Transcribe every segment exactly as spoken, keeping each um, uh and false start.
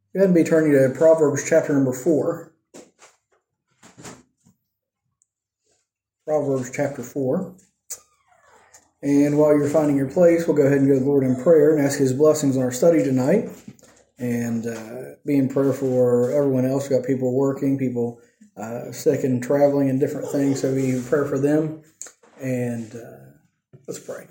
Go ahead and be turning to Proverbs chapter number four. Proverbs chapter four. And while you're finding your place, we'll go ahead and go to the Lord in prayer and ask His blessings on our study tonight. And uh, be in prayer for everyone else. We've got people working, people uh, sick and traveling and different things. So be in prayer for them. And uh, let's pray.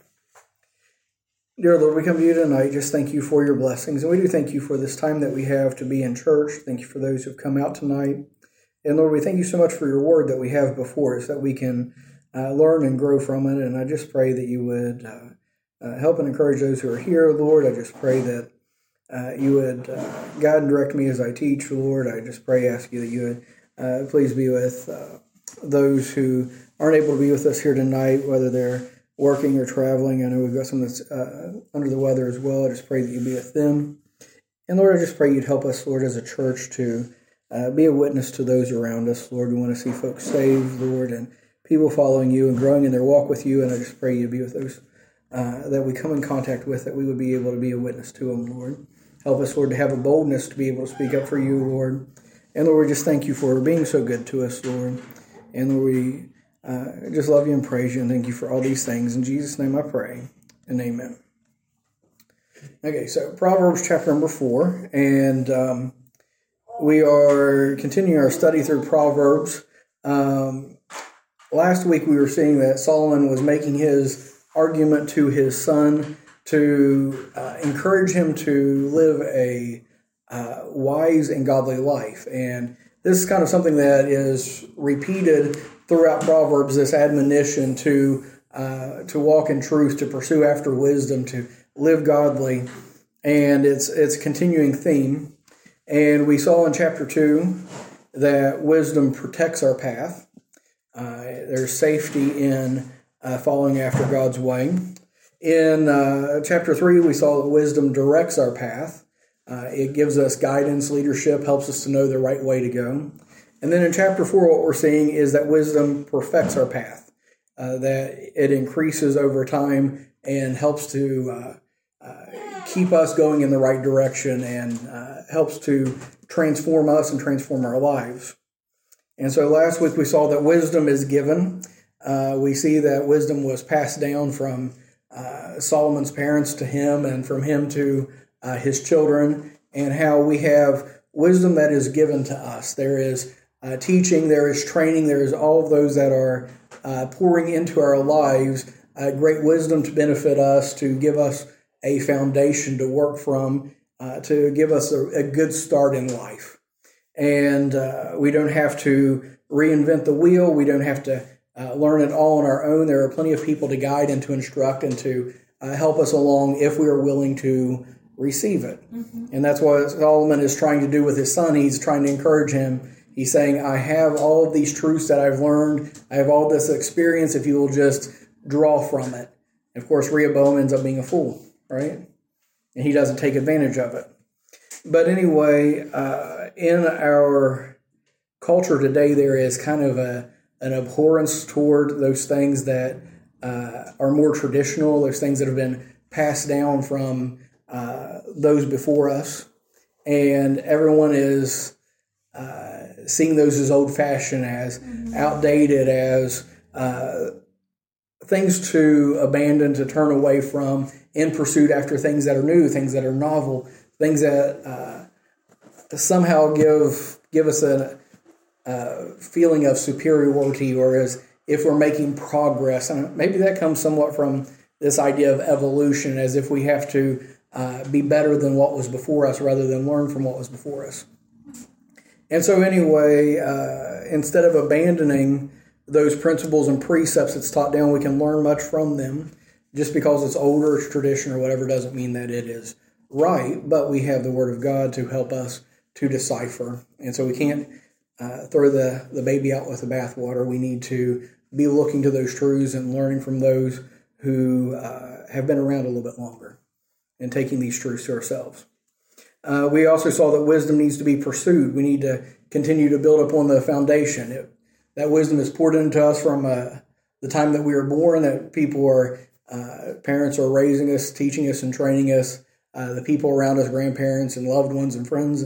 Dear Lord, we come to you tonight. Just thank you for your blessings. And we do thank you for this time that we have to be in church. Thank you for those who've come out tonight. And Lord, we thank you so much for your word that we have before us, that we can uh, learn and grow from it. And I just pray that you would uh, uh, help and encourage those who are here, Lord. I just pray that uh, you would uh, guide and direct me as I teach, Lord. I just pray, ask you that you would uh, please be with uh, those who aren't able to be with us here tonight, whether they're working or traveling. I know we've got some that's uh, under the weather as well. I just pray that you be with them. And Lord, I just pray you'd help us, Lord, as a church to uh, be a witness to those around us. Lord, we want to see folks saved, Lord, and people following you and growing in their walk with you. And I just pray you'd be with those uh, that we come in contact with, that we would be able to be a witness to them, Lord. Help us, Lord, to have a boldness to be able to speak up for you, Lord. And Lord, we just thank you for being so good to us, Lord. And Lord, we Uh, just love you and praise you and thank you for all these things. In Jesus' name I pray, and amen. Okay, so Proverbs chapter number four, and um, we are continuing our study through Proverbs. Um, last week we were seeing that Solomon was making his argument to his son to uh, encourage him to live a uh, wise and godly life. And this is kind of something that is repeated throughout Proverbs, this admonition to uh, to walk in truth, to pursue after wisdom, to live godly, and it's it's a continuing theme. And we saw in chapter two that wisdom protects our path. Uh, there's safety in uh, following after God's way. In uh, chapter three, we saw that wisdom directs our path. Uh, it gives us guidance, leadership, helps us to know the right way to go. And then in chapter four, what we're seeing is that wisdom perfects our path, uh, that it increases over time and helps to uh, uh, keep us going in the right direction and uh, helps to transform us and transform our lives. And so last week we saw that wisdom is given. Uh, we see that wisdom was passed down from uh, Solomon's parents to him and from him to uh, his children, and how we have wisdom that is given to us. There is Uh, teaching, there is training, there is all of those that are uh, pouring into our lives, uh, great wisdom to benefit us, to give us a foundation to work from, uh, to give us a, a good start in life. And uh, we don't have to reinvent the wheel. We don't have to uh, learn it all on our own. There are plenty of people to guide and to instruct and to uh, help us along if we are willing to receive it. Mm-hmm. And that's what Solomon is trying to do with his son. He's trying to encourage him. He's saying, I have all of these truths that I've learned. I have all this experience if you will just draw from it. And of course, Rehoboam ends up being a fool, right? And he doesn't take advantage of it. But anyway, uh, in our culture today, there is kind of a an abhorrence toward those things that uh, are more traditional, those things that have been passed down from uh, those before us. And everyone is Uh, seeing those as old-fashioned, as outdated, as uh, things to abandon, to turn away from, in pursuit after things that are new, things that are novel, things that uh, somehow give give us a, a feeling of superiority, or as if we're making progress. And maybe that comes somewhat from this idea of evolution, as if we have to uh, be better than what was before us rather than learn from what was before us. And so anyway, uh, instead of abandoning those principles and precepts that's taught down, we can learn much from them. Just because it's older, it's tradition or whatever, doesn't mean that it is right, but we have the Word of God to help us to decipher. And so we can't uh, throw the, the baby out with the bathwater. We need to be looking to those truths and learning from those who uh, have been around a little bit longer and taking these truths to ourselves. Uh, we also saw that wisdom needs to be pursued. We need to continue to build upon the foundation. It, that wisdom is poured into us from uh, the time that we were born, that people are, uh, parents are raising us, teaching us and training us, uh, the people around us, grandparents and loved ones and friends and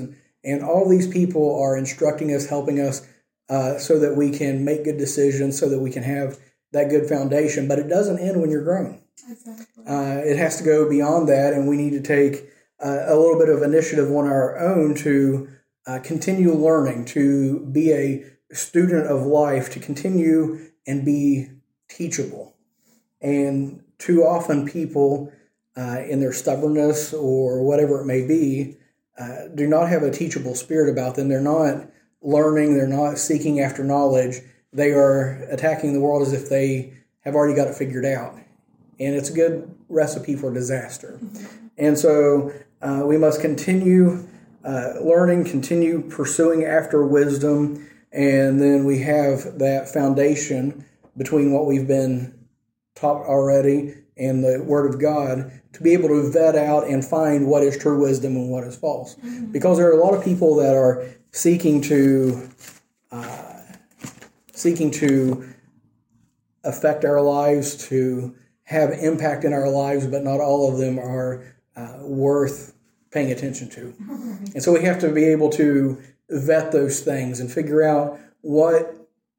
And all these people are instructing us, helping us uh, so that we can make good decisions, so that we can have that good foundation. But it doesn't end when you're grown. Exactly. Uh, it has to go beyond that, and we need to take uh, a little bit of initiative on our own to uh, continue learning, to be a student of life, to continue and be teachable. And too often people, uh, in their stubbornness or whatever it may be, uh, do not have a teachable spirit about them. They're not learning. They're not seeking after knowledge. They are attacking the world as if they have already got it figured out. And it's a good recipe for disaster. And so uh, we must continue uh, learning, continue pursuing after wisdom, and then we have that foundation between what we've been taught already and the Word of God to be able to vet out and find what is true wisdom and what is false. Mm-hmm. Because there are a lot of people that are seeking to uh, seeking to affect our lives, to have impact in our lives, but not all of them are uh, worth paying attention to. Mm-hmm. And so we have to be able to vet those things and figure out what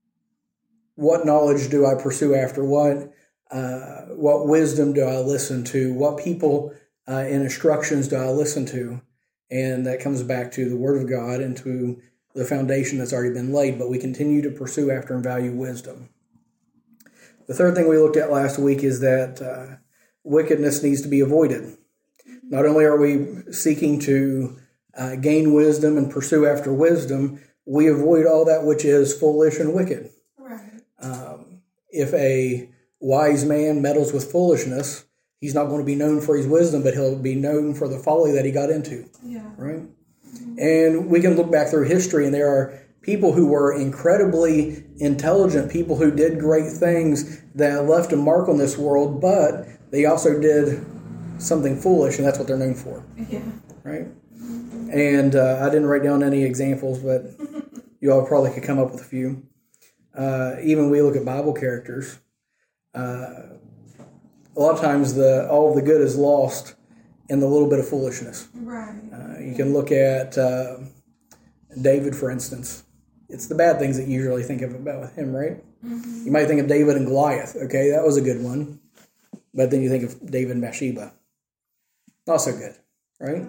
what knowledge do I pursue after, what uh, what wisdom do I listen to, what people uh, and instructions do I listen to, and that comes back to the Word of God and to the foundation that's already been laid. But we continue to pursue after and value wisdom. The third thing we looked at last week is that uh, wickedness needs to be avoided. Not only are we seeking to uh, gain wisdom and pursue after wisdom, we avoid all that which is foolish and wicked. Right. Um, if a wise man meddles with foolishness, he's not going to be known for his wisdom, but he'll be known for the folly that he got into. Yeah. Right? Mm-hmm. And we can look back through history, and there are people who were incredibly intelligent, people who did great things that left a mark on this world, but they also did something foolish, and that's what they're known for. Yeah. Right? And uh, I didn't write down any examples, but you all probably could come up with a few. Uh, even we look at Bible characters. Uh, a lot of times the all of the good is lost in the little bit of foolishness. Right. Uh, you can look at uh, David, for instance. It's the bad things that you usually think of about with him, right? Mm-hmm. You might think of David and Goliath. Okay, that was a good one. But then you think of David and Bathsheba. Not so good, right?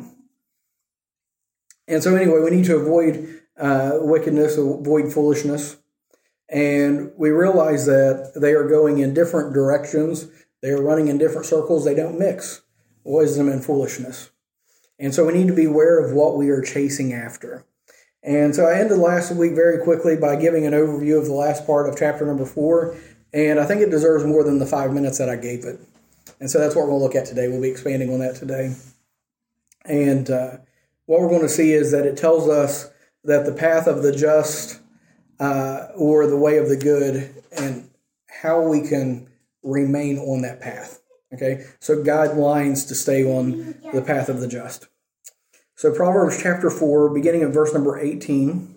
And so anyway, we need to avoid uh, wickedness, avoid foolishness. And we realize that they are going in different directions. They are running in different circles. They don't mix wisdom and foolishness. And so we need to be aware of what we are chasing after. And so I ended last week very quickly by giving an overview of the last part of chapter number four. And I think it deserves more than the five minutes that I gave it. And so that's what we're going to look at today. We'll be expanding on that today. And uh, what we're going to see is that it tells us that the path of the just uh, or the way of the good and how we can remain on that path. Okay, so guidelines to stay on the path of the just. So Proverbs chapter four, beginning at verse number eighteen,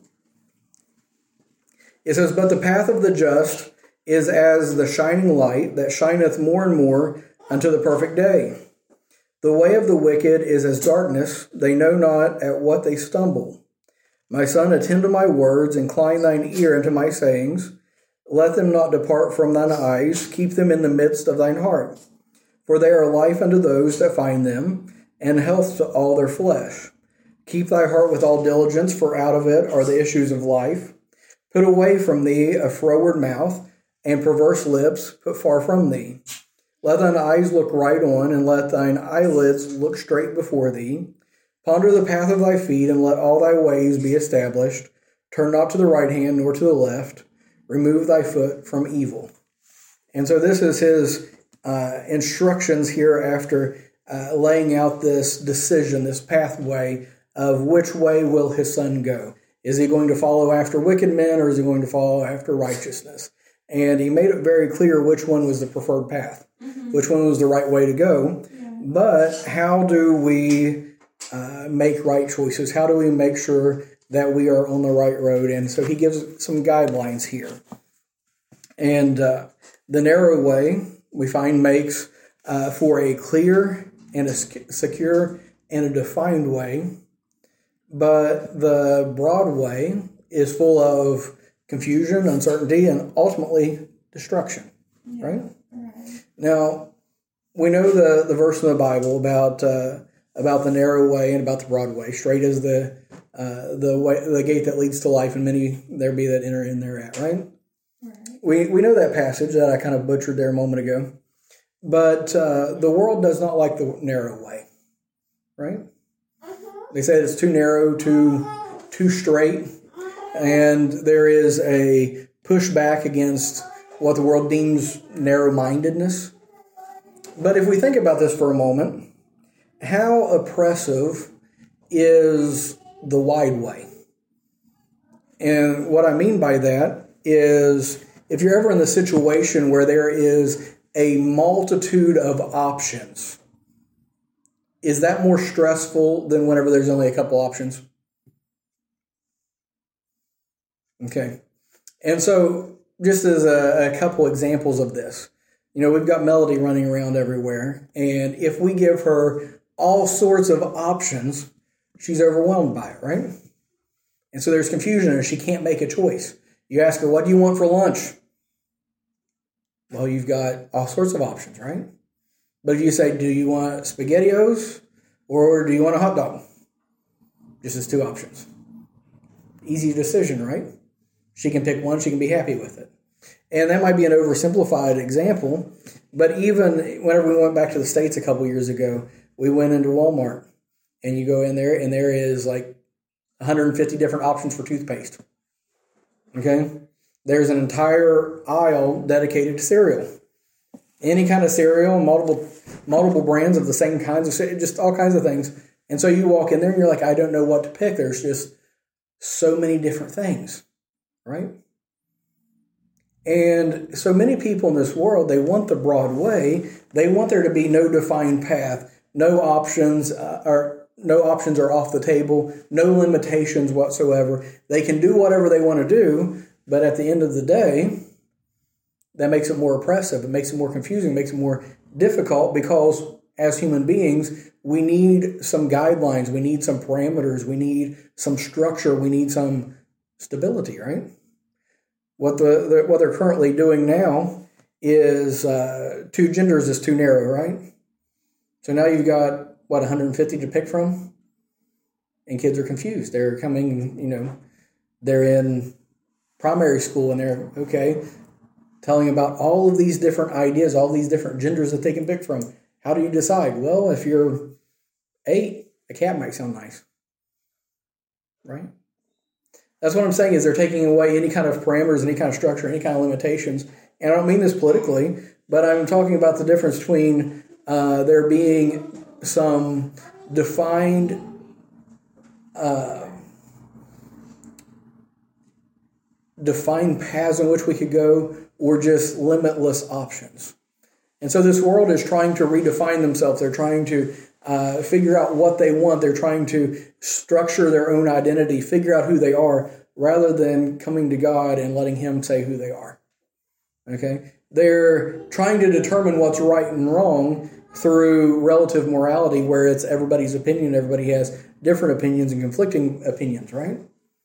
it says, "But the path of the just is as the shining light that shineth more and more unto the perfect day. The way of the wicked is as darkness, they know not at what they stumble. My son, attend to my words, incline thine ear unto my sayings. Let them not depart from thine eyes, keep them in the midst of thine heart. For they are life unto those that find them, and health to all their flesh. Keep thy heart with all diligence, for out of it are the issues of life. Put away from thee a froward mouth, and perverse lips put far from thee. Let thine eyes look right on, and let thine eyelids look straight before thee. Ponder the path of thy feet, and let all thy ways be established. Turn not to the right hand, nor to the left. Remove thy foot from evil." And so this is his uh, instructions here after uh, laying out this decision, this pathway of which way will his son go. Is he going to follow after wicked men, or is he going to follow after righteousness? And he made it very clear which one was the preferred path, mm-hmm. which one was the right way to go. Yeah. But how do we uh, make right choices? How do we make sure that we are on the right road? And so he gives some guidelines here. And uh, the narrow way, we find, makes uh, for a clear and a secure and a defined way. But the broad way is full of confusion, uncertainty, and ultimately destruction, yeah. right? right? Now, we know the, the verse in the Bible about uh, about the narrow way and about the broad way. Straight is the uh, the way, the gate that leads to life, and many there be that enter in thereat, right? right? We we know that passage that I kind of butchered there a moment ago. But uh, the world does not like the narrow way, right? They say it's too narrow, too too straight, and there is a pushback against what the world deems narrow-mindedness. But if we think about this for a moment, how oppressive is the wide way? And what I mean by that is if you're ever in the situation where there is a multitude of options, is that more stressful than whenever there's only a couple options? Okay. And so just as a, a couple examples of this, you know, we've got Melody running around everywhere, and if we give her all sorts of options, she's overwhelmed by it, right? And so there's confusion and she can't make a choice. You ask her, what do you want for lunch? Well, you've got all sorts of options, right? But if you say, do you want SpaghettiOs or do you want a hot dog? Just as two options. Easy decision, right? She can pick one, she can be happy with it. And that might be an oversimplified example, but even whenever we went back to the States a couple years ago, we went into Walmart, and you go in there, and there is like one hundred fifty different options for toothpaste. Okay? There's an entire aisle dedicated to cereal. Any kind of cereal, multiple multiple brands of the same kinds of cereal, just all kinds of things. And so you walk in there, and you're like, I don't know what to pick. There's just so many different things, right? And so many people in this world, they want the broad way. They want there to be no defined path, no options, uh, or no options are off the table, no limitations whatsoever. They can do whatever they want to do, but at the end of the day, that makes it more oppressive. It makes it more confusing. It makes it more difficult because as human beings, we need some guidelines. We need some parameters. We need some structure. We need some stability, right? What the, the what they're currently doing now is uh, two genders is too narrow, right? So now you've got, what, one hundred fifty to pick from? And kids are confused. They're coming, you know, they're in primary school and they're, okay, telling about all of these different ideas, all these different genders that they can pick from. How do you decide? Well, if you're eight, a cat might sound nice, right? That's what I'm saying is they're taking away any kind of parameters, any kind of structure, any kind of limitations. And I don't mean this politically, but I'm talking about the difference between uh, there being some defined uh, defined paths in which we could go or just limitless options. And so this world is trying to redefine themselves. They're trying to uh, figure out what they want. They're trying to structure their own identity, figure out who they are, rather than coming to God and letting Him say who they are. Okay? They're trying to determine what's right and wrong through relative morality, where it's everybody's opinion. Everybody has different opinions and conflicting opinions, right?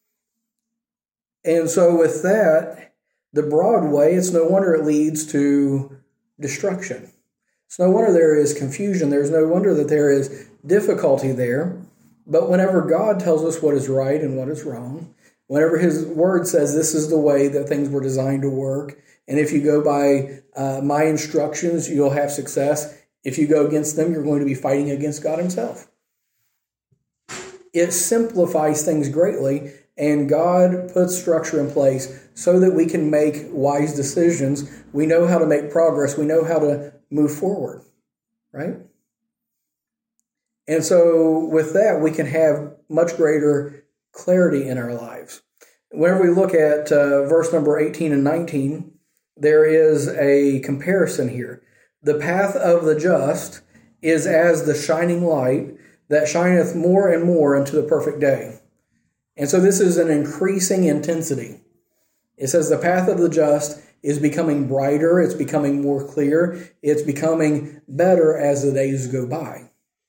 And so with that, the broad way, it's no wonder it leads to destruction. It's no wonder there is confusion. There's no wonder that there is difficulty there. But whenever God tells us what is right and what is wrong, whenever His Word says this is the way that things were designed to work, and if you go by uh, my instructions, you'll have success. If you go against them, you're going to be fighting against God Himself. It simplifies things greatly, and God puts structure in place so that we can make wise decisions. We know how to make progress. We know how to move forward, right? And so with that, we can have much greater clarity in our lives. Whenever we look at uh, verse number eighteen and nineteen, there is a comparison here. The path of the just is as the shining light that shineth more and more unto the perfect day. And so this is an increasing intensity. It says the path of the just is becoming brighter, it's becoming more clear, it's becoming better as the days go by.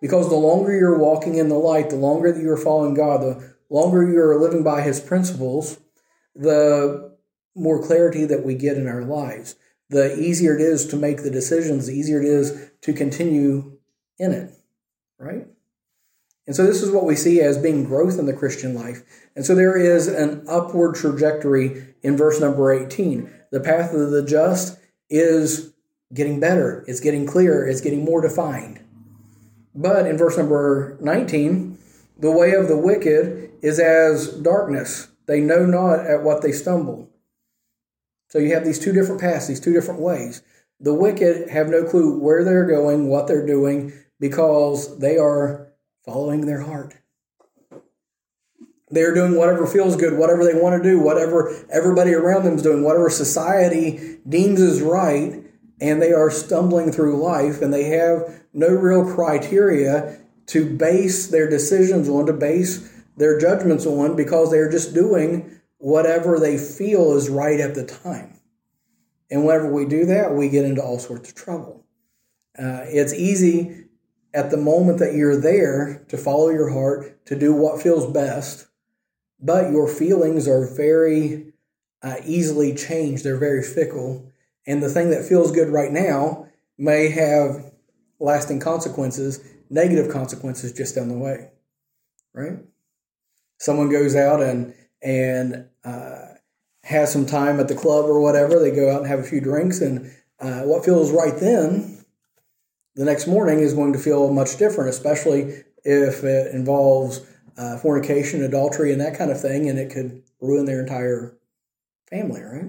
Because the longer you're walking in the light, the longer that you're following God, the longer you're living by his principles, the more clarity that we get in our lives. The easier it is to make the decisions, the easier it is to continue in it, right? And so this is what we see as being growth in the Christian life. And so there is an upward trajectory in verse number eighteen. The path of the just is getting better. It's getting clearer. It's getting more defined. But in verse number nineteen, the way of the wicked is as darkness. They know not at what they stumble. So you have these two different paths, these two different ways. The wicked have no clue where they're going, what they're doing, because they are following their heart. They're doing whatever feels good, whatever they want to do, whatever everybody around them is doing, whatever society deems is right, and they are stumbling through life, and they have no real criteria to base their decisions on, to base their judgments on, because they're just doing whatever they feel is right at the time. And whenever we do that, we get into all sorts of trouble. Uh, it's easy at the moment that you're there to follow your heart, to do what feels best, but your feelings are very uh, easily changed. They're very fickle. And the thing that feels good right now may have lasting consequences, negative consequences just down the way, right? Someone goes out and and uh, has some time at the club or whatever. They go out and have a few drinks, and uh, what feels right then, the next morning is going to feel much different, especially if it involves uh, fornication, adultery, and that kind of thing, and it could ruin their entire family, right?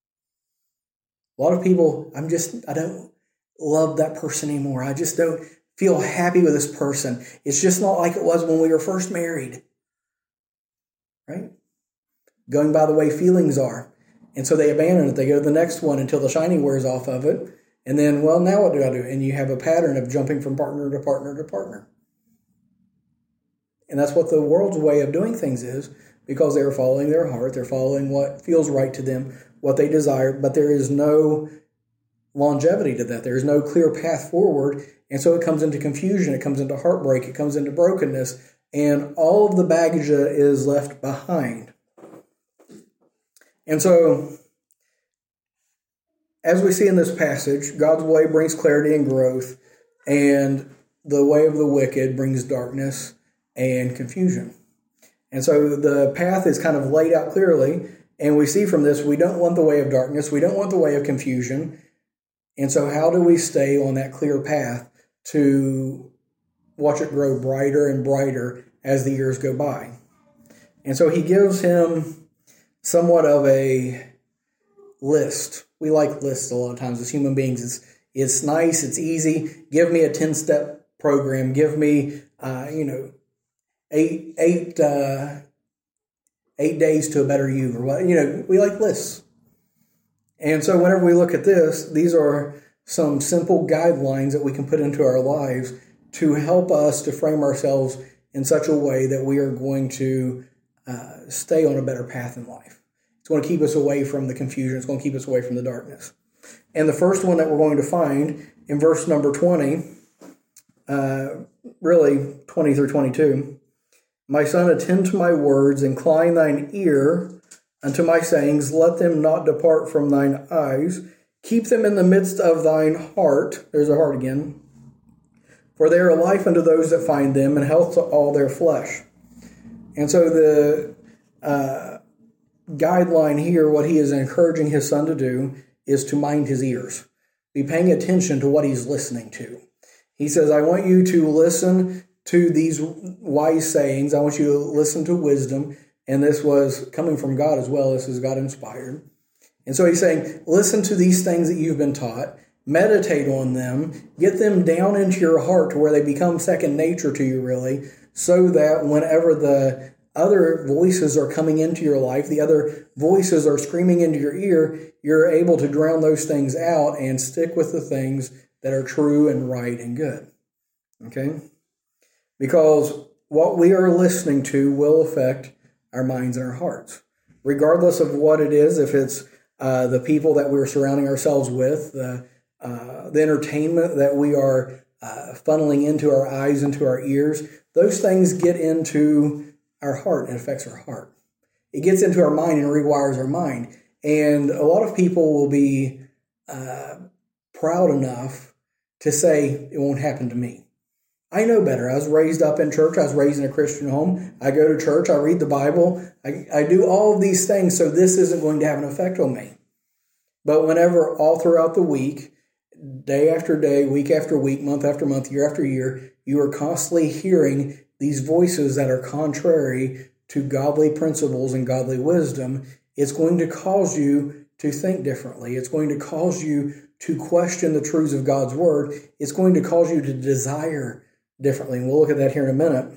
A lot of people, I'm just, I don't love that person anymore. I just don't feel happy with this person. It's just not like it was when we were first married, right? Going by the way feelings are. And so they abandon it. They go to the next one until the shiny wears off of it. And then, well, now what do I do? And you have a pattern of jumping from partner to partner to partner. And that's what the world's way of doing things is, because they're following their heart. They're following what feels right to them, what they desire. But there is no longevity to that. There is no clear path forward. And so it comes into confusion. It comes into heartbreak. It comes into brokenness. And all of the baggage is left behind. And so, as we see in this passage, God's way brings clarity and growth, and the way of the wicked brings darkness and confusion. And so the path is kind of laid out clearly, and we see from this, we don't want the way of darkness, we don't want the way of confusion. And so how do we stay on that clear path to watch it grow brighter and brighter as the years go by? And so he gives him somewhat of a list. We like lists a lot of times as human beings. It's, it's nice, it's easy. Give me a ten-step program. Give me, uh, you know, eight eight uh, eight days to a better you, or what. You know, we like lists. And so whenever we look at this, these are some simple guidelines that we can put into our lives to help us to frame ourselves in such a way that we are going to uh, stay on a better path in life. It's going to keep us away from the confusion. It's going to keep us away from the darkness. And the first one that we're going to find in verse number twenty, uh, really twenty through twenty-two, my son, attend to my words, incline thine ear unto my sayings, let them not depart from thine eyes, keep them in the midst of thine heart. There's a heart again. For they are life unto those that find them, and health to all their flesh. And so the uh, guideline here, what he is encouraging his son to do, is to mind his ears. Be paying attention to what he's listening to. He says, I want you to listen to these wise sayings. I want you to listen to wisdom. And this was coming from God as well. This is God inspired. And so he's saying, listen to these things that you've been taught. Meditate on them. Get them down into your heart to where they become second nature to you, really, so that whenever the other voices are coming into your life, the other voices are screaming into your ear, you're able to drown those things out and stick with the things that are true and right and good. Okay? Because what we are listening to will affect our minds and our hearts. Regardless of what it is, if it's uh, the people that we're surrounding ourselves with, the, uh, the entertainment that we are uh, funneling into our eyes, into our ears, those things get into our heart and affects our heart. It gets into our mind and rewires our mind. And a lot of people will be uh, proud enough to say, it won't happen to me. I know better. I was raised up in church. I was raised in a Christian home. I go to church. I read the Bible. I, I do all of these things, so this isn't going to have an effect on me. But whenever all throughout the week, day after day, week after week, month after month, year after year, you are constantly hearing these voices that are contrary to godly principles and godly wisdom, it's going to cause you to think differently. It's going to cause you to question the truths of God's word. It's going to cause you to desire differently. And we'll look at that here in a minute.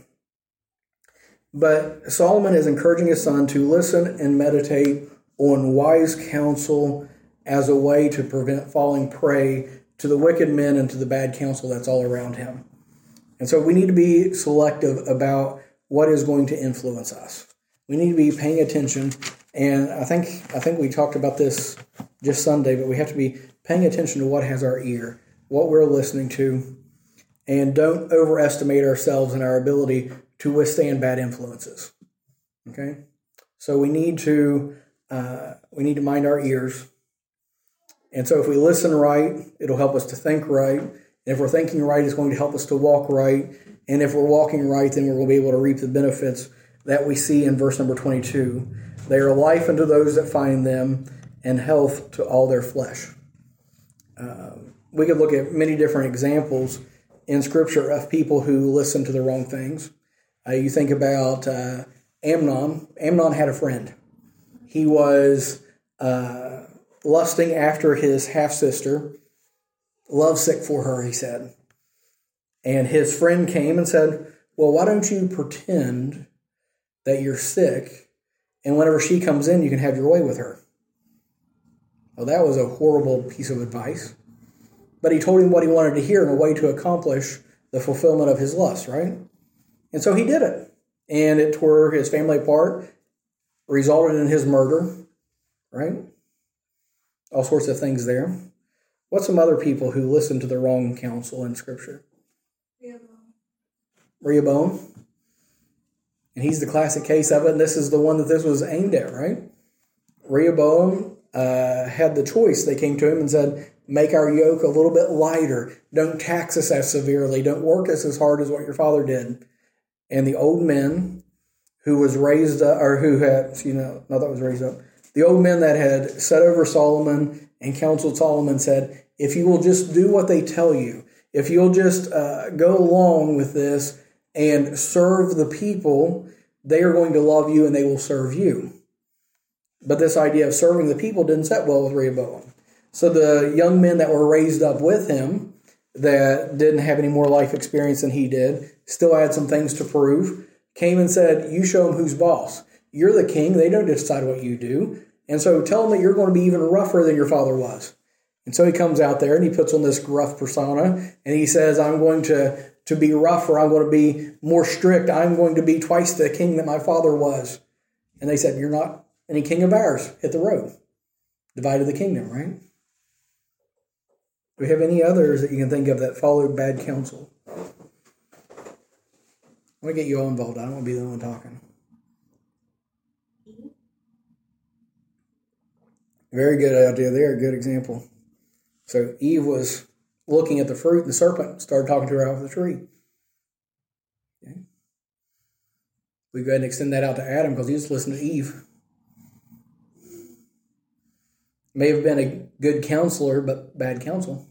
But Solomon is encouraging his son to listen and meditate on wise counsel as a way to prevent falling prey to the wicked men and to the bad counsel that's all around him. And so we need to be selective about what is going to influence us. We need to be paying attention. And I think I think we talked about this just Sunday, but we have to be paying attention to what has our ear, what we're listening to, and don't overestimate ourselves and our ability to withstand bad influences. Okay? So we need to uh, we need to mind our ears. And so if we listen right, it'll help us to think right. And if we're thinking right, it's going to help us to walk right. And if we're walking right, then we're going to be able to reap the benefits that we see in verse number twenty-two. They are life unto those that find them, and health to all their flesh. Uh, we could look at many different examples in Scripture of people who listen to the wrong things. Uh, you think about uh, Amnon. Amnon had a friend. He was uh, lusting after his half-sister, lovesick for her, he said. And his friend came and said, well, why don't you pretend that you're sick, and whenever she comes in, you can have your way with her. Well, that was a horrible piece of advice. But he told him what he wanted to hear in a way to accomplish the fulfillment of his lust, right? And so he did it. And it tore his family apart, resulted in his murder, right? All sorts of things there. What's some other people who listen to the wrong counsel in Scripture? Rehoboam. Rehoboam. And he's the classic case of it, and this is the one that this was aimed at, right? Rehoboam uh, had the choice. They came to him and said, make our yoke a little bit lighter. Don't tax us as severely. Don't work us as hard as what your father did. And the old men who was raised up, or who had, you know, not that was raised up, the old men that had set over Solomon and counseled Solomon said, if you will just do what they tell you, if you'll just uh, go along with this and serve the people, they are going to love you and they will serve you. But this idea of serving the people didn't set well with Rehoboam. So the young men that were raised up with him, that didn't have any more life experience than he did, still had some things to prove, came and said, you show them who's boss. You're the king. They don't decide what you do. And so tell them that you're going to be even rougher than your father was. And so he comes out there and he puts on this gruff persona and he says, I'm going to, to be rougher. I'm going to be more strict. I'm going to be twice the king that my father was. And they said, you're not any king of ours. Hit the road. Divided the kingdom, right? Do we have any others that you can think of that followed bad counsel? I want to get you all involved. I don't want to be the one talking. Very good idea there. Good example. So Eve was looking at the fruit. The serpent started talking to her out of the tree. Okay. We go ahead and extend that out to Adam because he was listening to Eve. May have been a good counselor, but bad counsel.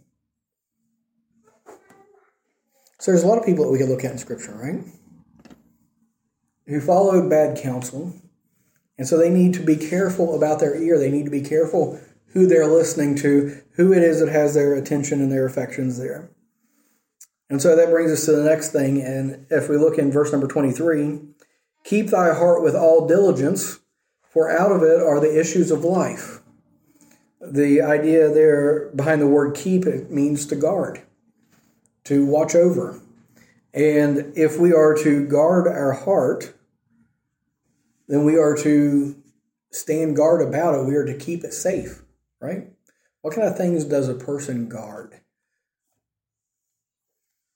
So there's a lot of people that we could look at in Scripture, right? Who followed bad counsel. And so they need to be careful about their ear. They need to be careful who they're listening to, who it is that has their attention and their affections there. And so that brings us to the next thing. And if we look in verse number twenty-three, keep thy heart with all diligence, for out of it are the issues of life. The idea there behind the word keep, it means to guard, to watch over. And if we are to guard our heart, then we are to stand guard about it. We are to keep it safe, right? What kind of things does a person guard?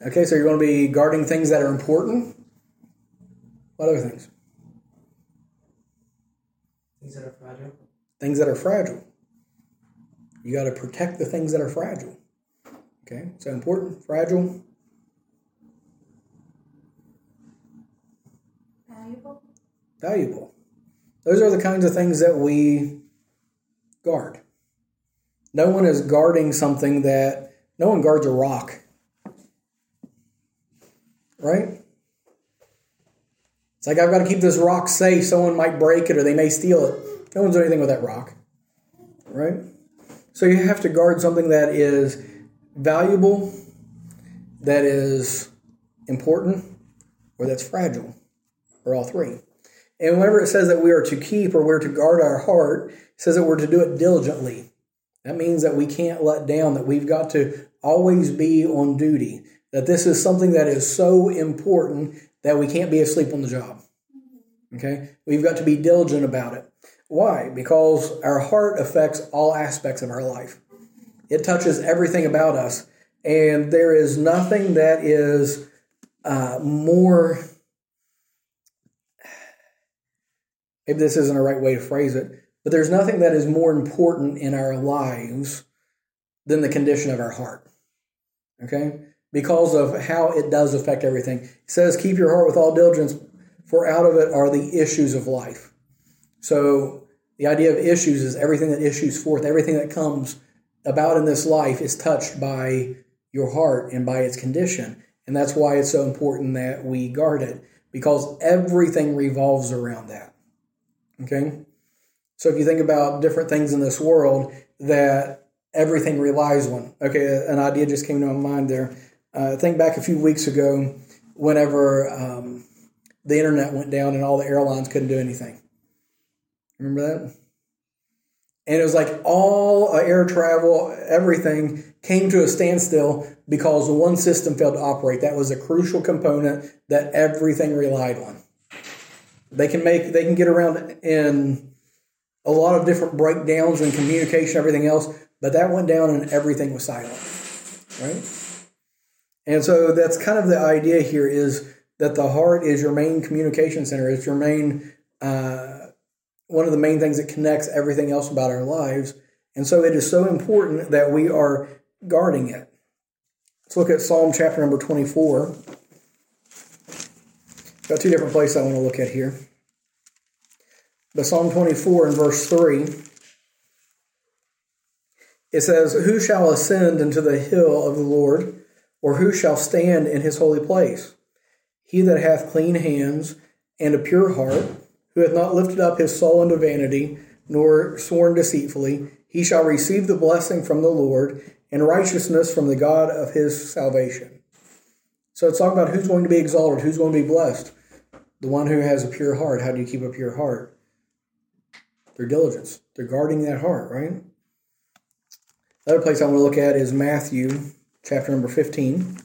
Okay, so you're going to be guarding things that are important. What other things? Things that are fragile. Things that are fragile. You got to protect the things that are fragile. Okay, so important, fragile. Valuable. Valuable. Those are the kinds of things that we guard. No one is guarding something that, no one guards a rock. Right? It's like, I've got to keep this rock safe. Someone might break it or they may steal it. No one's doing anything with that rock. Right? So you have to guard something that is valuable, that is important, or that's fragile, or all three. And whenever it says that we are to keep or we're to guard our heart, it says that we're to do it diligently. That means that we can't let down, that we've got to always be on duty, that this is something that is so important that we can't be asleep on the job. Okay? We've got to be diligent about it. Why? Because our heart affects all aspects of our life. It touches everything about us. And there is nothing that is uh, more... Maybe this isn't the right way to phrase it, but there's nothing that is more important in our lives than the condition of our heart. Okay? Because of how it does affect everything. It says, keep your heart with all diligence, for out of it are the issues of life. So the idea of issues is everything that issues forth, everything that comes about in this life is touched by your heart and by its condition. And that's why it's so important that we guard it, because everything revolves around that. Okay? So if you think about different things in this world that everything relies on. Okay, an idea just came to my mind there. Uh, think back a few weeks ago whenever um, the internet went down and all the airlines couldn't do anything. Remember that? And it was like all uh, air travel, everything came to a standstill because one system failed to operate. That was a crucial component that everything relied on. They can make, they can get around in a lot of different breakdowns and communication, everything else, but that went down and everything was silent, right? And so that's kind of the idea here, is that the heart is your main communication center. It's your main, uh, one of the main things that connects everything else about our lives. And so it is so important that we are guarding it. Let's look at Psalm chapter number twenty-four. Got two different places I want to look at here. But Psalm twenty-four and verse three, it says, who shall ascend into the hill of the Lord, or who shall stand in his holy place? He that hath clean hands and a pure heart, who hath not lifted up his soul unto vanity, nor sworn deceitfully, he shall receive the blessing from the Lord, and righteousness from the God of his salvation. So it's talking about who's going to be exalted, who's going to be blessed. The one who has a pure heart. How do you keep a pure heart? Their diligence. They're guarding that heart, right? Another place I want to look at is Matthew chapter number fifteen.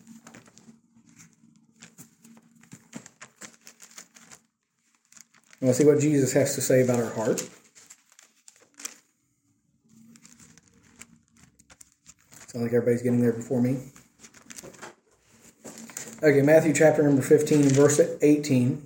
I want to see what Jesus has to say about our heart. Sounds like everybody's getting there before me. Okay, Matthew chapter number fifteen, verse eighteen.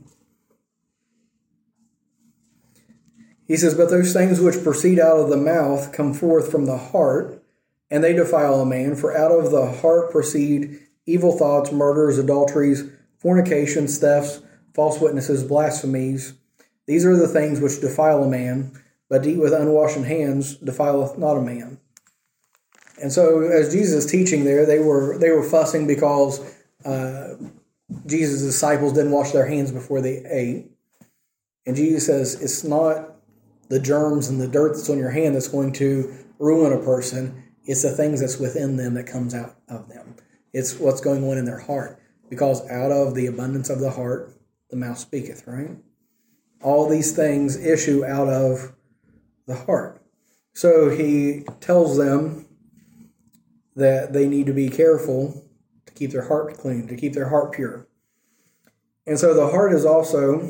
He says, but those things which proceed out of the mouth come forth from the heart, and they defile a man. For out of the heart proceed evil thoughts, murders, adulteries, fornications, thefts, false witnesses, blasphemies. These are the things which defile a man, but to eat with unwashen hands defileth not a man. And so as Jesus is teaching there, they were they were fussing because uh, Jesus' disciples didn't wash their hands before they ate. And Jesus says, it's not the germs and the dirt that's on your hand that's going to ruin a person. It's the things that's within them that comes out of them. It's what's going on in their heart. Because out of the abundance of the heart, the mouth speaketh, right? All these things issue out of the heart. So he tells them that they need to be careful to keep their heart clean, to keep their heart pure. And so the heart is also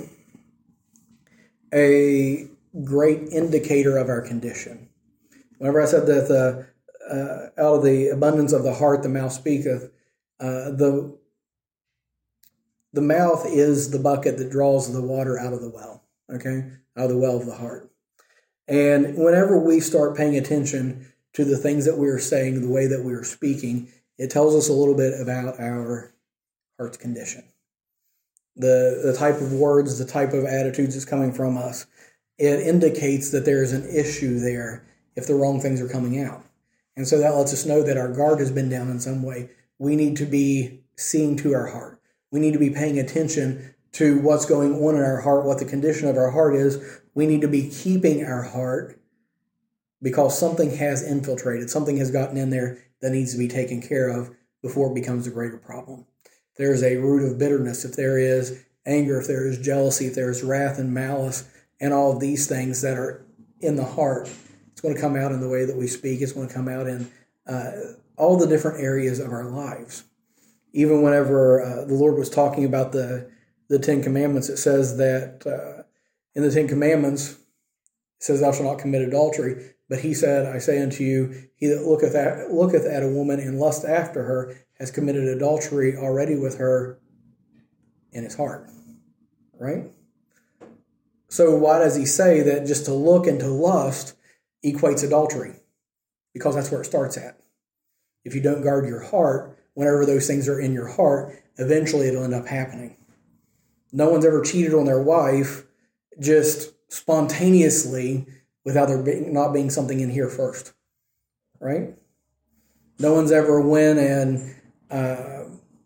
a great indicator of our condition. Whenever I said that the uh, out of the abundance of the heart the mouth speaketh, uh, the the mouth is the bucket that draws the water out of the well, okay? Out of the well of the heart. And whenever we start paying attention to the things that we are saying, the way that we are speaking, it tells us a little bit about our heart's condition. The, the type of words, the type of attitudes that's coming from us, it indicates that there is an issue there if the wrong things are coming out. And so that lets us know that our guard has been down in some way. We need to be seeing to our heart. We need to be paying attention to what's going on in our heart, what the condition of our heart is. We need to be keeping our heart because something has infiltrated, something has gotten in there that needs to be taken care of before it becomes a greater problem. If there is a root of bitterness, if there is anger, if there is jealousy, if there is wrath and malice, and all of these things that are in the heart, it's going to come out in the way that we speak. It's going to come out in uh, all the different areas of our lives. Even whenever uh, the Lord was talking about the, the Ten Commandments, it says that uh, in the Ten Commandments, it says, thou shalt not commit adultery. But he said, I say unto you, he that looketh at, looketh at a woman and lust after her has committed adultery already with her in his heart. Right? So why does he say that just to look and to lust equates adultery? Because that's where it starts at. If you don't guard your heart, whenever those things are in your heart, eventually it'll end up happening. No one's ever cheated on their wife just spontaneously without there being, not being something in here first, right? No one's ever went and uh,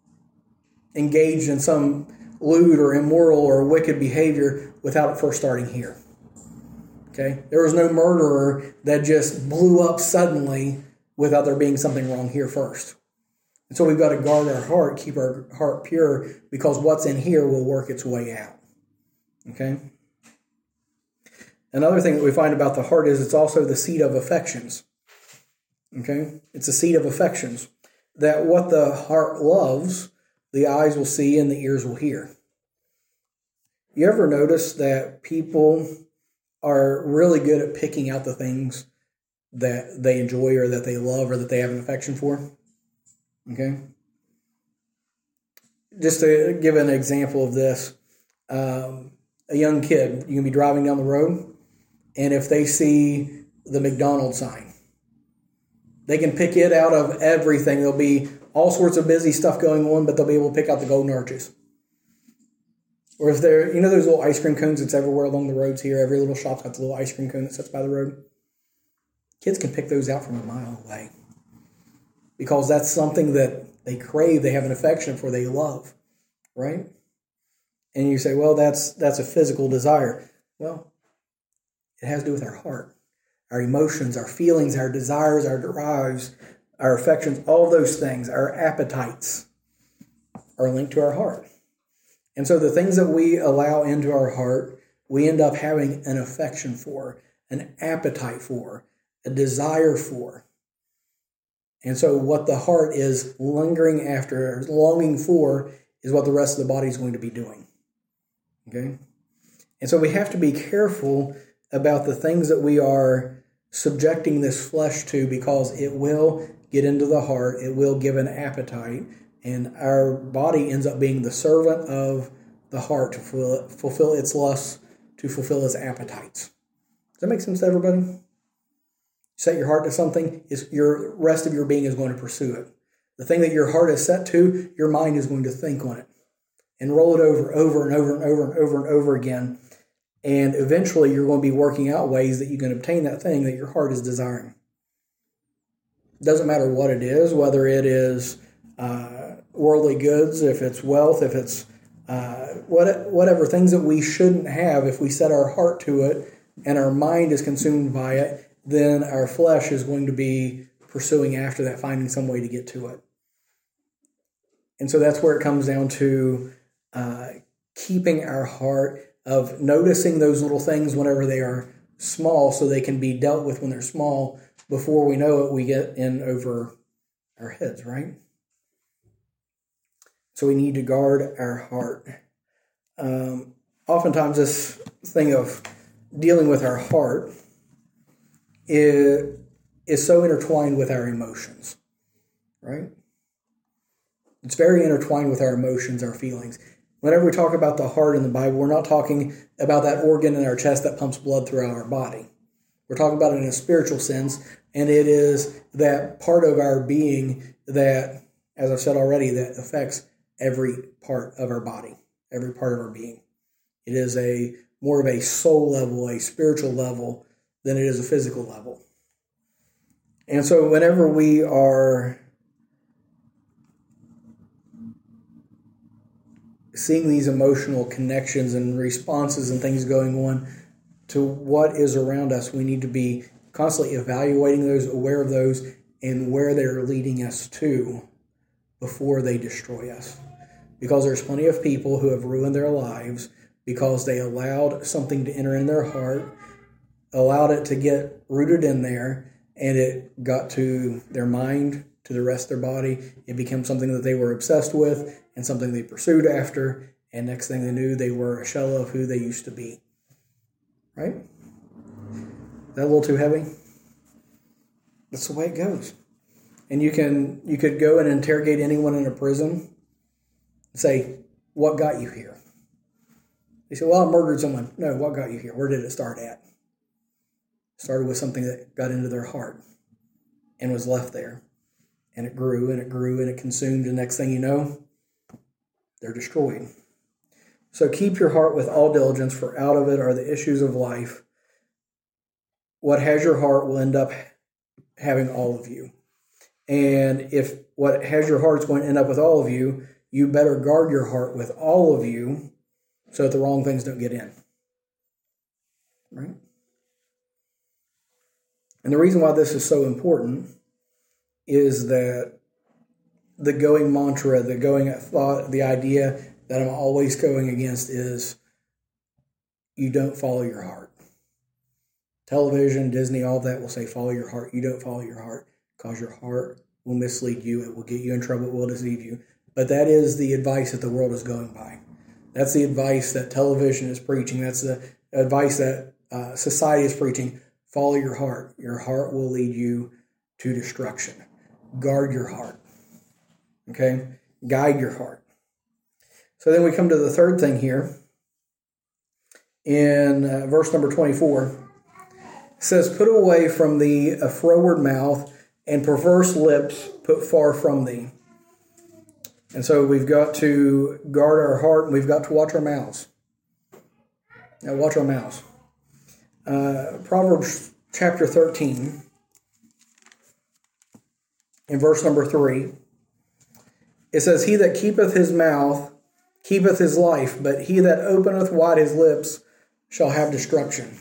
engaged in some lewd or immoral or wicked behavior without it first starting here. Okay? There was no murderer that just blew up suddenly without there being something wrong here first. And so we've got to guard our heart, keep our heart pure, because what's in here will work its way out. Okay? Another thing that we find about the heart is it's also the seat of affections. Okay? It's a seat of affections. That what the heart loves, the eyes will see and the ears will hear. You ever notice that people are really good at picking out the things that they enjoy or that they love or that they have an affection for? Okay? Just to give an example of this, um, a young kid, you can be driving down the road, and if they see the McDonald's sign, they can pick it out of everything. There'll be all sorts of busy stuff going on, but they'll be able to pick out the golden arches. Or if they're, you know those little ice cream cones that's everywhere along the roads here? Every little shop's got the little ice cream cone that sits by the road. Kids can pick those out from a mile away because that's something that they crave, they have an affection for, they love, right? And you say, well, that's that's a physical desire. Well, it has to do with our heart, our emotions, our feelings, our desires, our drives, our affections, all those things, our appetites are linked to our heart. And so the things that we allow into our heart, we end up having an affection for, an appetite for, a desire for. And so what the heart is lingering after, longing for, is what the rest of the body is going to be doing. Okay? And so we have to be careful about the things that we are subjecting this flesh to, because it will get into the heart, it will give an appetite, and our body ends up being the servant of the heart to fulfill, fulfill its lusts, to fulfill its appetites. Does that make sense to everybody? Set your heart to something, is your rest of your being is going to pursue it. The thing that your heart is set to, your mind is going to think on it and roll it over, over and over and over and over and over again. And eventually you're going to be working out ways that you can obtain that thing that your heart is desiring. It doesn't matter what it is, whether it is uh, worldly goods, if it's wealth, if it's uh, what, whatever, things that we shouldn't have. If we set our heart to it and our mind is consumed by it, then our flesh is going to be pursuing after that, finding some way to get to it. And so that's where it comes down to uh, keeping our heart, of noticing those little things whenever they are small so they can be dealt with when they're small. Before we know it, we get in over our heads, right? So we need to guard our heart. Um, oftentimes this thing of dealing with our heart is, is so intertwined with our emotions, right? It's very intertwined with our emotions, our feelings. Whenever we talk about the heart in the Bible, we're not talking about that organ in our chest that pumps blood throughout our body. We're talking about it in a spiritual sense, and it is that part of our being that, as I've said already, that affects every part of our body, every part of our being. It is a more of a soul level, a spiritual level, than it is a physical level. And so whenever we are seeing these emotional connections and responses and things going on to what is around us, we need to be constantly evaluating those, aware of those, and where they're leading us to before they destroy us. Because there's plenty of people who have ruined their lives because they allowed something to enter in their heart, allowed it to get rooted in there, and it got to their mind, to the rest of their body. It became something that they were obsessed with and something they pursued after, and next thing they knew, they were a shell of who they used to be. Right? Is that a little too heavy? That's the way it goes. And you can you could go and interrogate anyone in a prison and say, what got you here? They say, well, I murdered someone. No, what got you here? Where did it start at? It started with something that got into their heart and was left there. And it grew and it grew and it consumed. And next thing you know, they're destroyed. So keep your heart with all diligence, for out of it are the issues of life. What has your heart will end up having all of you. And if what has your heart is going to end up with all of you, you better guard your heart with all of you so that the wrong things don't get in. Right? And the reason why this is so important is that the going mantra, the going thought, the idea that I'm always going against is you don't follow your heart. Television, Disney, all of that will say follow your heart. You don't follow your heart because your heart will mislead you. It will get you in trouble. It will deceive you. But that is the advice that the world is going by. That's the advice that television is preaching. That's the advice that uh, society is preaching. Follow your heart. Your heart will lead you to destruction. Guard your heart. Okay? Guide your heart. So then we come to the third thing here. In uh, verse number twenty-four, it says, put away from thee a froward mouth, and perverse lips put far from thee. And so we've got to guard our heart, and we've got to watch our mouths. Now watch our mouths. Uh, Proverbs chapter thirteen, in verse number three, it says, he that keepeth his mouth keepeth his life, but he that openeth wide his lips shall have destruction.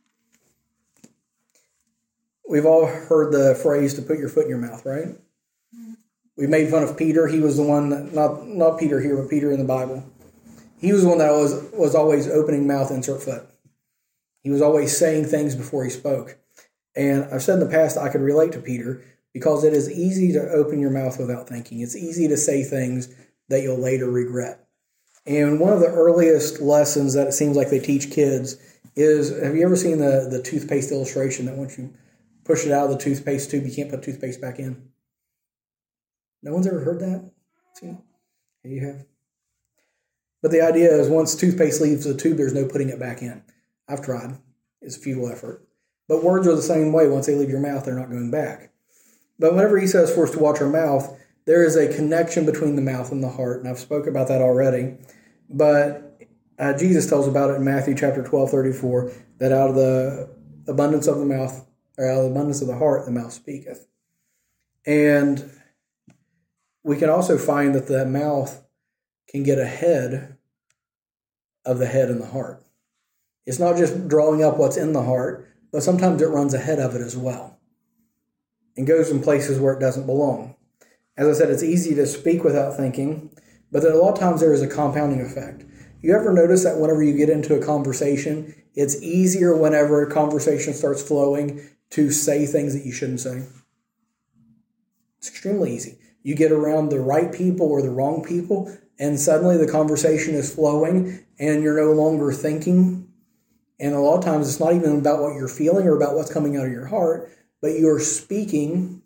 We've all heard the phrase to put your foot in your mouth, right? We made fun of Peter. He was the one, that, not not Peter here, but Peter in the Bible. He was the one that was, was always opening mouth, insert foot. He was always saying things before he spoke. And I've said in the past I could relate to Peter because it is easy to open your mouth without thinking. It's easy to say things that you'll later regret. And one of the earliest lessons that it seems like they teach kids is, have you ever seen the, the toothpaste illustration that once you push it out of the toothpaste tube, you can't put toothpaste back in? No one's ever heard that? See? Here you have. But the idea is once toothpaste leaves the tube, there's no putting it back in. I've tried. It's a futile effort. But words are the same way. Once they leave your mouth, they're not going back. But whenever he says for us to watch our mouth, there is a connection between the mouth and the heart. And I've spoken about that already. But uh, Jesus tells about it in Matthew chapter twelve, thirty-four, that out of the abundance of the mouth, or out of the abundance of the heart, the mouth speaketh. And we can also find that the mouth can get ahead of the head and the heart. It's not just drawing up what's in the heart, but sometimes it runs ahead of it as well and goes in places where it doesn't belong. As I said, it's easy to speak without thinking, but then a lot of times there is a compounding effect. You ever notice that whenever you get into a conversation, it's easier whenever a conversation starts flowing to say things that you shouldn't say? It's extremely easy. You get around the right people or the wrong people, and suddenly the conversation is flowing, and you're no longer thinking. And a lot of times it's not even about what you're feeling or about what's coming out of your heart, but you're speaking,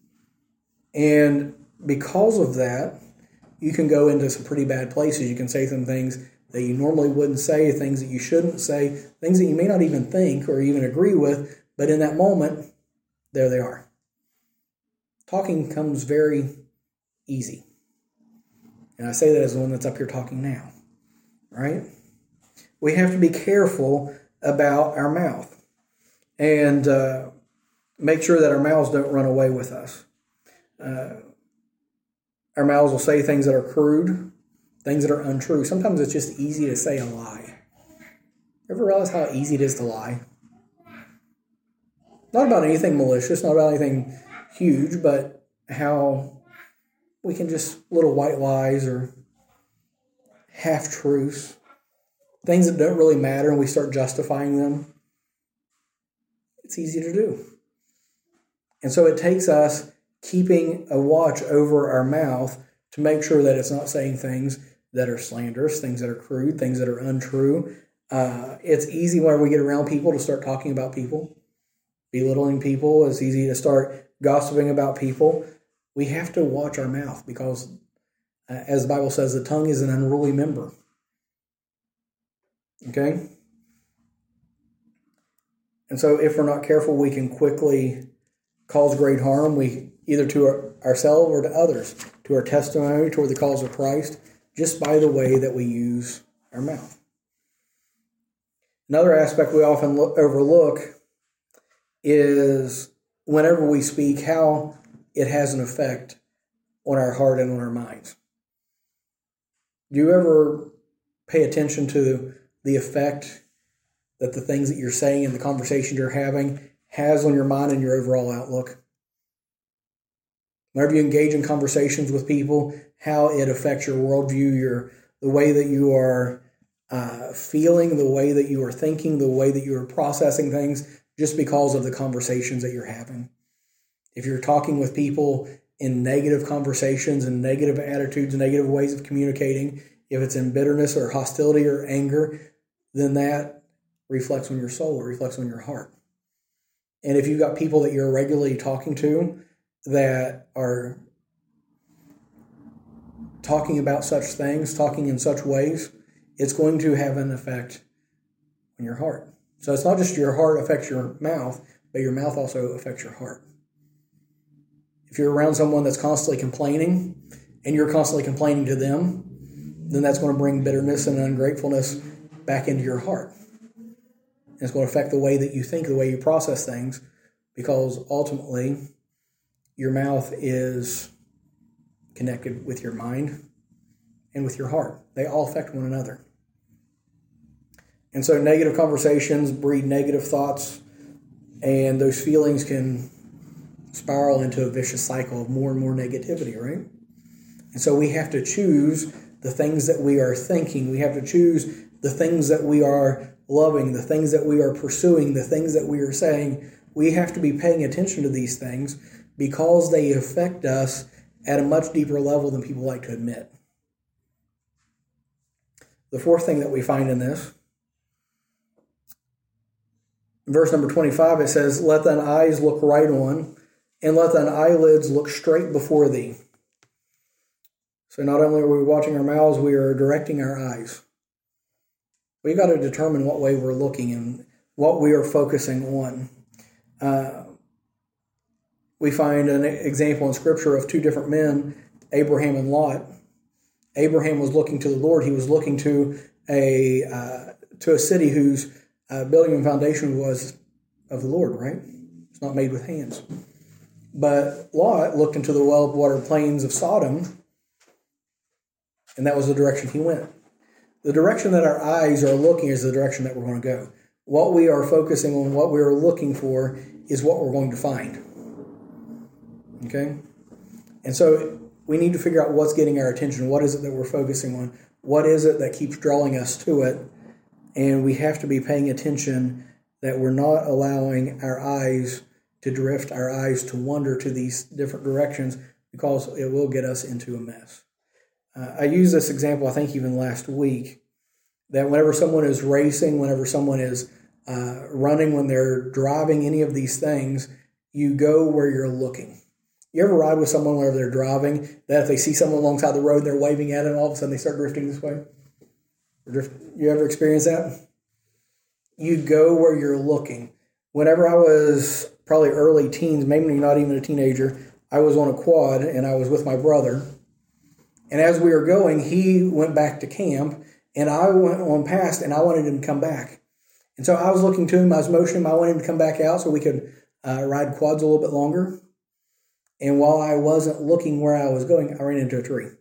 and because of that, you can go into some pretty bad places. You can say some things that you normally wouldn't say, things that you shouldn't say, things that you may not even think or even agree with, but in that moment, there they are. Talking comes very easy. And I say that as the one that's up here talking now, right? We have to be careful about our mouth and uh, make sure that our mouths don't run away with us. Uh, our mouths will say things that are crude, things that are untrue. Sometimes it's just easy to say a lie. Ever realize how easy it is to lie? Not about anything malicious, not about anything huge, but how we can just little white lies or half-truths, things that don't really matter, and we start justifying them. It's easy to do. And so it takes us keeping a watch over our mouth to make sure that it's not saying things that are slanderous, things that are crude, things that are untrue. Uh, it's easy whenever we get around people to start talking about people, belittling people. It's easy to start gossiping about people. We have to watch our mouth because, uh, as the Bible says, the tongue is an unruly member. Okay? And so if we're not careful, we can quickly cause great harm, we either to our, ourselves or to others, to our testimony, toward the cause of Christ, just by the way that we use our mouth. Another aspect we often look, overlook is whenever we speak, how it has an effect on our heart and on our minds. Do you ever pay attention to the effect that the things that you're saying and the conversations you're having has on your mind and your overall outlook? Whenever you engage in conversations with people, how it affects your worldview, your the way that you are uh, feeling, the way that you are thinking, the way that you are processing things, just because of the conversations that you're having. If you're talking with people in negative conversations and negative attitudes, negative ways of communicating, if it's in bitterness or hostility or anger, then that reflects on your soul, it reflects on your heart. And if you've got people that you're regularly talking to that are talking about such things, talking in such ways, it's going to have an effect on your heart. So it's not just your heart affects your mouth, but your mouth also affects your heart. If you're around someone that's constantly complaining and you're constantly complaining to them, then that's going to bring bitterness and ungratefulness back into your heart. And it's going to affect the way that you think, the way you process things, because ultimately your mouth is connected with your mind and with your heart. They all affect one another. And so negative conversations breed negative thoughts, and those feelings can spiral into a vicious cycle of more and more negativity, right? And so we have to choose the things that we are thinking. We have to choose the things that we are loving, the things that we are pursuing, the things that we are saying. We have to be paying attention to these things because they affect us at a much deeper level than people like to admit. The fourth thing that we find in this, in verse number twenty-five, it says, "Let thine eyes look right on, and let thine eyelids look straight before thee." So not only are we watching our mouths, we are directing our eyes. We've got to determine what way we're looking and what we are focusing on. Uh, we find an example in Scripture of two different men, Abraham and Lot. Abraham was looking to the Lord. He was looking to a uh, to a city whose uh, building and foundation was of the Lord, right? It's not made with hands. But Lot looked into the well-watered plains of Sodom, and that was the direction he went. The direction that our eyes are looking is the direction that we're going to go. What we are focusing on, what we are looking for, is what we're going to find. Okay? And so we need to figure out what's getting our attention. What is it that we're focusing on? What is it that keeps drawing us to it? And we have to be paying attention that we're not allowing our eyes to drift, our eyes to wander to these different directions, because it will get us into a mess. Uh, I used this example, I think even last week, that whenever someone is racing, whenever someone is uh, running, when they're driving any of these things, you go where you're looking. You ever ride with someone whenever they're driving, that if they see someone alongside the road, they're waving at it, and all of a sudden they start drifting this way? You ever experience that? You go where you're looking. Whenever I was probably early teens, maybe not even a teenager, I was on a quad and I was with my brother. And as we were going, he went back to camp and I went on past and I wanted him to come back. And so I was looking to him, I was motioning him, I wanted him to come back out so we could uh, ride quads a little bit longer. And while I wasn't looking where I was going, I ran into a tree.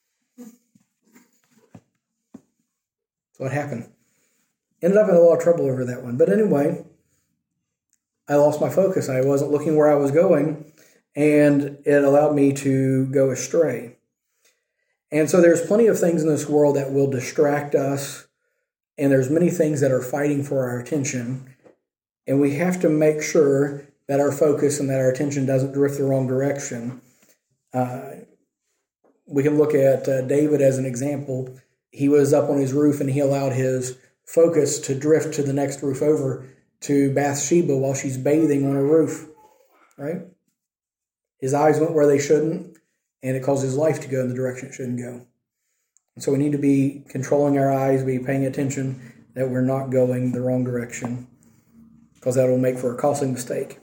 That's what happened. Ended up in a lot of trouble over that one. But anyway, I lost my focus. I wasn't looking where I was going, and it allowed me to go astray. And so there's plenty of things in this world that will distract us, and there's many things that are fighting for our attention, and we have to make sure that our focus and that our attention doesn't drift the wrong direction. Uh, we can look at uh, David as an example. He was up on his roof, and he allowed his focus to drift to the next roof over to Bathsheba while she's bathing on a roof, right? His eyes went where they shouldn't, and it caused his life to go in the direction it shouldn't go. And so we need to be controlling our eyes, be paying attention that we're not going the wrong direction, because that will make for a costly mistake.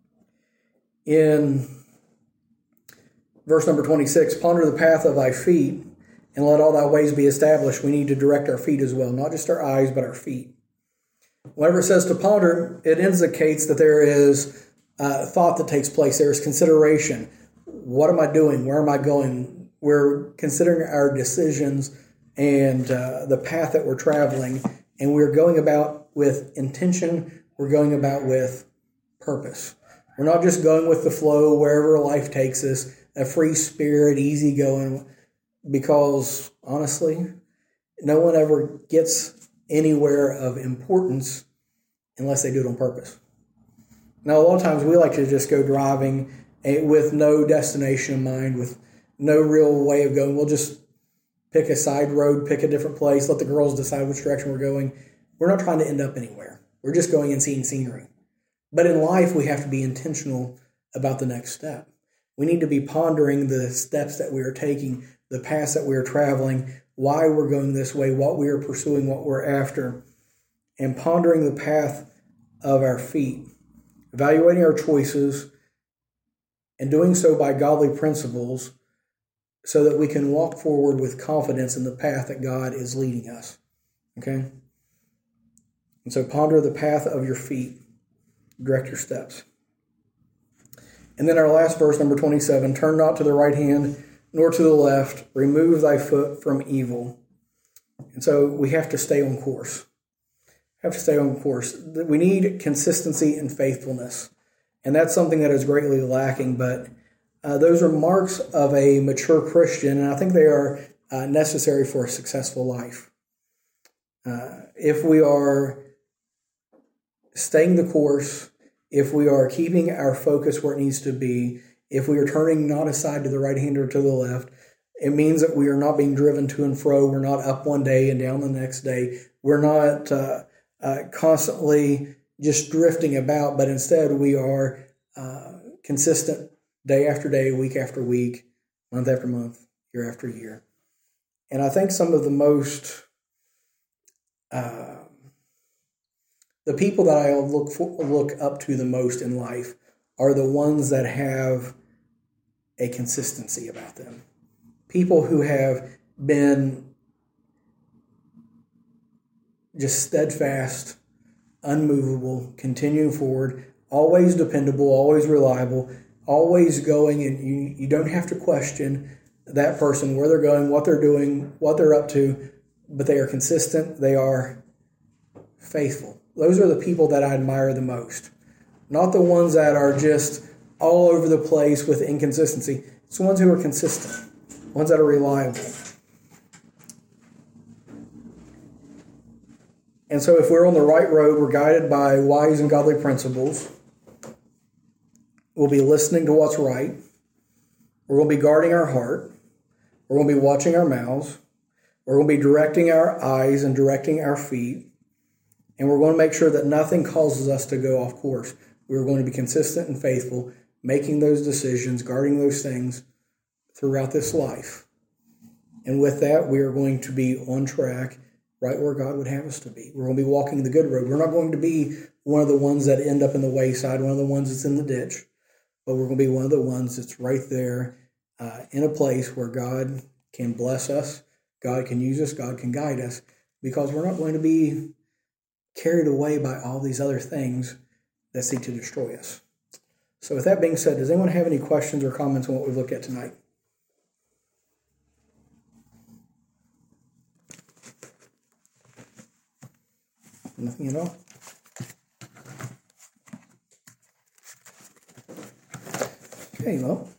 In verse number twenty-six, ponder the path of thy feet, and let all thy ways be established. We need to direct our feet as well, not just our eyes, but our feet. Whenever it says to ponder, it indicates that there is uh, thought that takes place. There is consideration. What am I doing? Where am I going? We're considering our decisions and uh, the path that we're traveling, and we're going about with intention. We're going about with purpose. We're not just going with the flow wherever life takes us, a free spirit, easy going, because honestly, no one ever gets anywhere of importance unless they do it on purpose. Now, a lot of times we like to just go driving with no destination in mind, with no real way of going. We'll just pick a side road, pick a different place, let the girls decide which direction we're going. We're not trying to end up anywhere. We're just going and seeing scenery. But in life, we have to be intentional about the next step. We need to be pondering the steps that we are taking, the paths that we are traveling, why we're going this way, what we are pursuing, what we're after, and pondering the path of our feet, evaluating our choices, and doing so by godly principles so that we can walk forward with confidence in the path that God is leading us. Okay? And so ponder the path of your feet. Direct your steps. And then our last verse, number twenty-seven, turn not to the right hand nor to the left, remove thy foot from evil. And so we have to stay on course. Have to stay on course. We need consistency and faithfulness. And that's something that is greatly lacking, but uh, those are marks of a mature Christian, and I think they are uh, necessary for a successful life. Uh, if we are staying the course, if we are keeping our focus where it needs to be, if we are turning not aside to the right hand or to the left, it means that we are not being driven to and fro. We're not up one day and down the next day. We're not uh, uh, constantly just drifting about, but instead we are uh, consistent day after day, week after week, month after month, year after year. And I think some of the most, uh, the people that I look for, look up to the most in life are the ones that have a consistency about them. People who have been just steadfast, unmovable, continuing forward, always dependable, always reliable, always going, and you, you don't have to question that person, where they're going, what they're doing, what they're up to, but they are consistent, they are faithful. Those are the people that I admire the most. Not the ones that are just all over the place with inconsistency. It's the ones who are consistent, ones that are reliable. And so if we're on the right road, we're guided by wise and godly principles. We'll be listening to what's right. We're going to be guarding our heart. We're going to be watching our mouths. We're going to be directing our eyes and directing our feet. And we're going to make sure that nothing causes us to go off course. We're going to be consistent and faithful, making those decisions, guarding those things throughout this life. And with that, we are going to be on track right where God would have us to be. We're going to be walking the good road. We're not going to be one of the ones that end up in the wayside, one of the ones that's in the ditch, but we're going to be one of the ones that's right there uh, in a place where God can bless us, God can use us, God can guide us, because we're not going to be carried away by all these other things that seek to destroy us. So with that being said, does anyone have any questions or comments on what we've looked at tonight? Nothing at all? Okay, well,